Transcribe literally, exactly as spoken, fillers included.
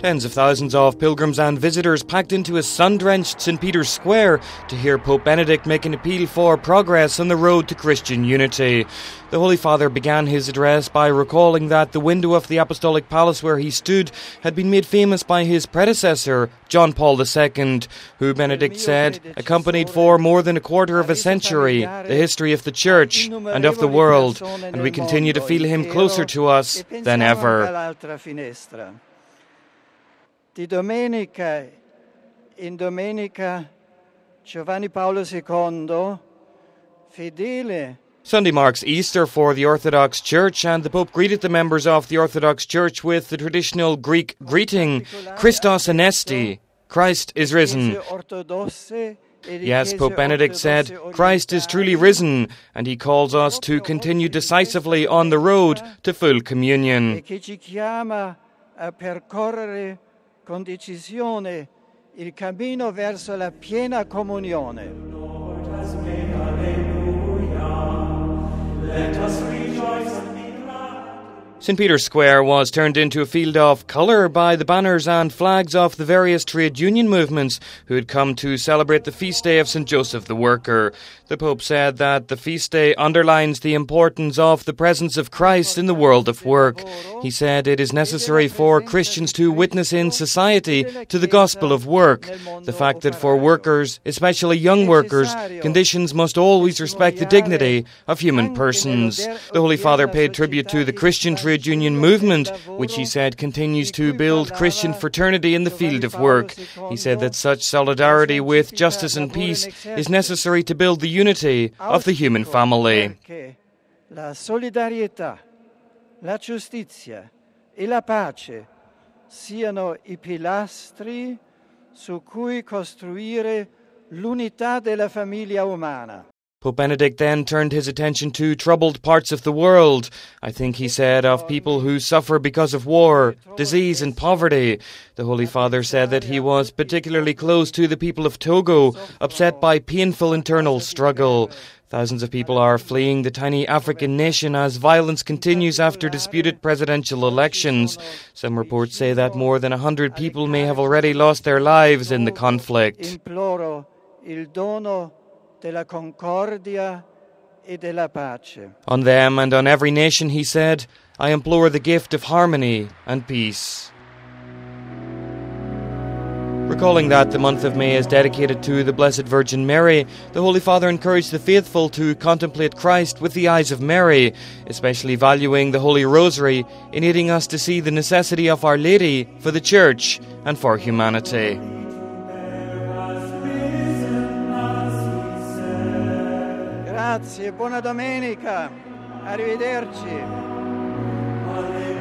Tens of thousands of pilgrims and visitors packed into a sun-drenched Saint Peter's Square to hear Pope Benedict make an appeal for progress on the road to Christian unity. The Holy Father began his address by recalling that the window of the Apostolic Palace where he stood had been made famous by his predecessor, John Paul the Second, who, Benedict said, accompanied for more than a quarter of a century the history of the Church and of the world, and we continue to feel him closer to us than ever. Di domenica in domenica Giovanni Paolo secondo, fedele. Sunday marks Easter for the Orthodox Church, and the Pope greeted the members of the Orthodox Church with the traditional Greek greeting, Christos Anesti, Christ is risen. Yes, Pope Benedict said, Christ is truly risen, and he calls us to continue decisively on the road to full communion. Con decisione il cammino verso la piena comunione. Lord has made, Alleluia. Let us rejoice and be glad. Saint Peter's Square was turned into a field of colour by the banners and flags of the various trade union movements who had come to celebrate the feast day of Saint Joseph the Worker. The Pope said that the feast day underlines the importance of the presence of Christ in the world of work. He said it is necessary for Christians to witness in society to the gospel of work. The fact that for workers, especially young workers, conditions must always respect the dignity of human persons. The Holy Father paid tribute to the Christian trade union movement, which he said continues to build Christian fraternity in the field of work. He said that such solidarity with justice and peace is necessary to build the unity of the human family. La solidarietà, la giustizia e la pace siano i pilastri su cui costruire l'unità della famiglia umana. Pope Benedict then turned his attention to troubled parts of the world. I think he said of people who suffer because of war, disease and poverty. The Holy Father said that he was particularly close to the people of Togo, upset by painful internal struggle. Thousands of people are fleeing the tiny African nation as violence continues after disputed presidential elections. Some reports say that more than a hundred people may have already lost their lives in the conflict. Della concordia e della pace. On them and on every nation, he said, I implore the gift of harmony and peace. Recalling that the month of May is dedicated to the Blessed Virgin Mary, the Holy Father encouraged the faithful to contemplate Christ with the eyes of Mary, especially valuing the Holy Rosary in aiding us to see the necessity of Our Lady for the Church and for humanity. Grazie, buona domenica, arrivederci.